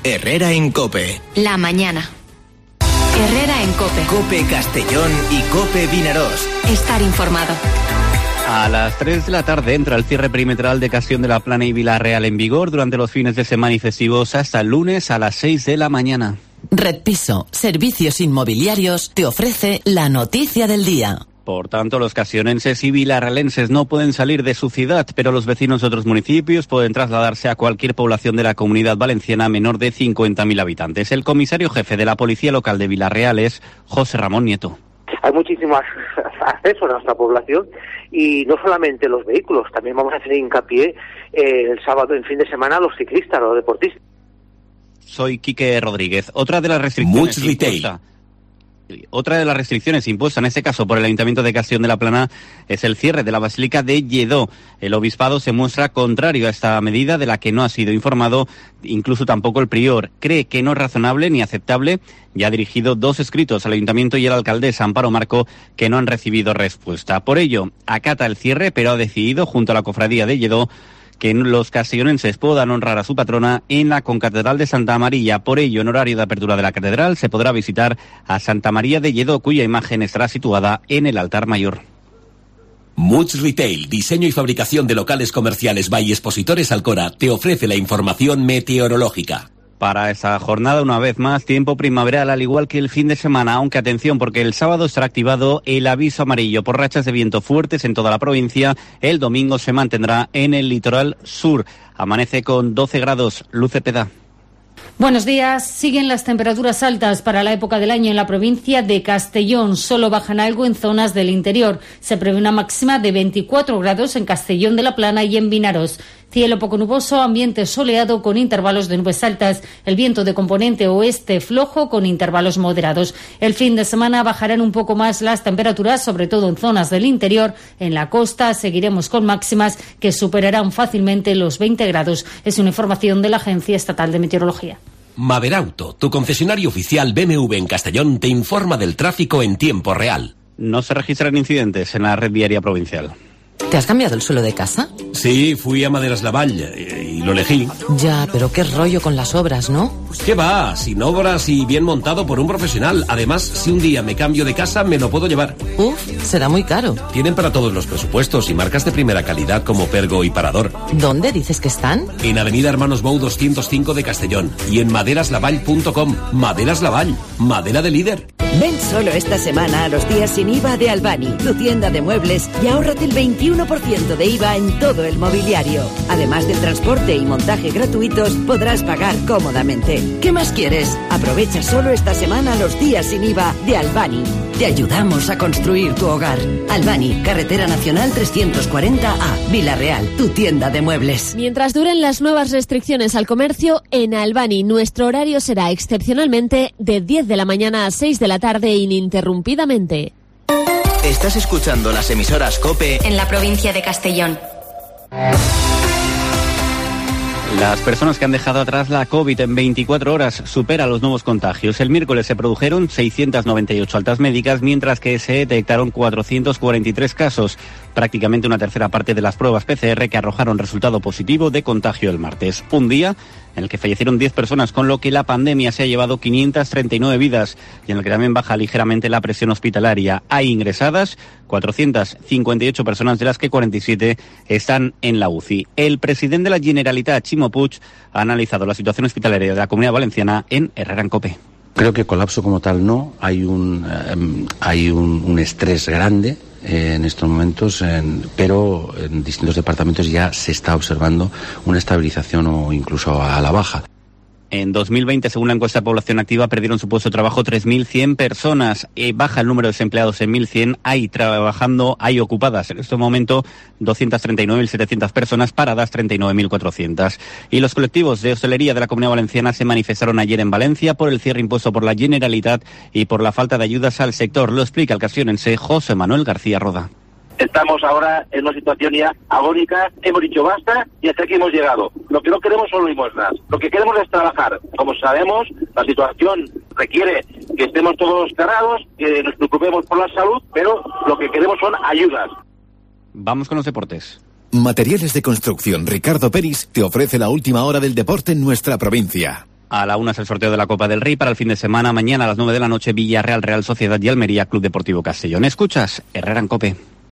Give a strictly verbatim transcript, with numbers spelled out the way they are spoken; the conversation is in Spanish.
Herrera en COPE. La mañana. Herrera en COPE. COPE Castellón y COPE Vinarós. Estar informado. A las tres de la tarde entra el cierre perimetral de Castellón de la Plana y Vilarreal en vigor durante los fines de semana y festivos hasta el lunes a las seis de la mañana. Red Piso, servicios inmobiliarios, te ofrece la noticia del día. Por tanto, los castellonenses y vilarrealenses no pueden salir de su ciudad, pero los vecinos de otros municipios pueden trasladarse a cualquier población de la Comunidad Valenciana menor de cincuenta mil habitantes. El comisario jefe de la Policía Local de Vilarreal es José Ramón Nieto. Hay muchísimo acceso a nuestra población y no solamente los vehículos, también vamos a hacer hincapié eh, el sábado en fin de semana a los ciclistas, a los deportistas. Soy Quique Rodríguez. Otra de las restricciones impuestas, otra de las restricciones impuestas en este caso por el Ayuntamiento de Castellón de la Plana es el cierre de la Basílica de Lledó. El obispado se muestra contrario a esta medida de la que no ha sido informado, incluso tampoco el prior. Cree que no es razonable ni aceptable. Ya ha dirigido dos escritos al Ayuntamiento y a la alcaldesa Amparo Marco que no han recibido respuesta. Por ello, acata el cierre, pero ha decidido, junto a la Cofradía de Lledó, que los castellonenses puedan honrar a su patrona en la Concatedral de Santa María. Por ello, en horario de apertura de la catedral, se podrá visitar a Santa María de Lledó, cuya imagen estará situada en el altar mayor. Much Retail, diseño y fabricación de locales comerciales by Expositores Alcora, te ofrece la información meteorológica. Para esta jornada, una vez más, tiempo primaveral, al igual que el fin de semana, aunque atención, porque el sábado estará activado el aviso amarillo por rachas de viento fuertes en toda la provincia. El domingo se mantendrá en el litoral sur. Amanece con doce grados. Luz Cepeda. Buenos días. Siguen las temperaturas altas para la época del año en la provincia de Castellón. Solo bajan algo en zonas del interior. Se prevé una máxima de veinticuatro grados en Castellón de la Plana y en Vinarós. Cielo poco nuboso, ambiente soleado con intervalos de nubes altas. El viento de componente oeste flojo con intervalos moderados. El fin de semana bajarán un poco más las temperaturas, sobre todo en zonas del interior. En la costa seguiremos con máximas que superarán fácilmente los veinte grados. Es una información de la Agencia Estatal de Meteorología. Maverauto, tu concesionario oficial B M W en Castellón, te informa del tráfico en tiempo real. No se registran incidentes en la red viaria provincial. ¿Te has cambiado el suelo de casa? Sí, fui a Maderas Lavall y, y lo elegí. Ya, pero qué rollo con las obras, ¿no? ¿Qué va? Sin obras y bien montado por un profesional. Además, si un día me cambio de casa, me lo puedo llevar. Uf, será muy caro. Tienen para todos los presupuestos y marcas de primera calidad como Pergo y Parador. ¿Dónde dices que están? En Avenida Hermanos Bou doscientos cinco de Castellón y en maderas lavall punto com. Maderas Lavall, madera de líder. Ven solo esta semana a los días sin I V A de Albani, tu tienda de muebles, y ahórrate el veintiuno por ciento de I V A en todo el mobiliario. Además del transporte y montaje gratuitos, podrás pagar cómodamente. ¿Qué más quieres? Aprovecha solo esta semana los días sin I V A de Albani. Te ayudamos a construir tu hogar. Albani, Carretera Nacional trescientos cuarenta A, Vilarreal, tu tienda de muebles. Mientras duren las nuevas restricciones al comercio, en Albani nuestro horario será excepcionalmente de diez de la mañana a seis de la tarde ininterrumpidamente. Estás escuchando las emisoras COPE en la provincia de Castellón. Las personas que han dejado atrás la COVID en veinticuatro horas supera los nuevos contagios. El miércoles se produjeron seiscientas noventa y ocho altas médicas, mientras que se detectaron cuatrocientos cuarenta y tres casos, prácticamente una tercera parte de las pruebas P C R que arrojaron resultado positivo de contagio el martes. Un día en el que fallecieron diez personas, con lo que la pandemia se ha llevado quinientas treinta y nueve vidas y en el que también baja ligeramente la presión hospitalaria. Hay ingresadas cuatrocientas cincuenta y ocho personas, de las que cuarenta y siete están en la U C I. El presidente de la Generalitat, Ximo Puig, ha analizado la situación hospitalaria de la Comunidad Valenciana en Herrera en COPE. Creo que colapso como tal no, hay un, eh, hay un, un estrés grande eh, en estos momentos, en, pero en distintos departamentos ya se está observando una estabilización o incluso a la baja. En dos mil veinte, según la encuesta de población activa, perdieron su puesto de trabajo tres mil cien personas. Eh, baja el número de desempleados en mil cien. Hay trabajando, hay ocupadas en este momento doscientas treinta y nueve mil setecientas personas, paradas treinta y nueve mil cuatrocientas. Y los colectivos de hostelería de la Comunidad Valenciana se manifestaron ayer en Valencia por el cierre impuesto por la Generalitat y por la falta de ayudas al sector. Lo explica el castellonense José Manuel García Roda. Estamos ahora en una situación ya agónica, hemos dicho basta y hasta aquí hemos llegado. Lo que no queremos son limosnas, lo que queremos es trabajar. Como sabemos, la situación requiere que estemos todos cerrados, que nos preocupemos por la salud, pero lo que queremos son ayudas. Vamos con los deportes. Materiales de Construcción Ricardo Peris te ofrece la última hora del deporte en nuestra provincia. A la una es el sorteo de la Copa del Rey para el fin de semana. Mañana a las nueve de la noche, Villarreal, Real Sociedad y Almería, Club Deportivo Castellón. Escuchas Herrera en COPE.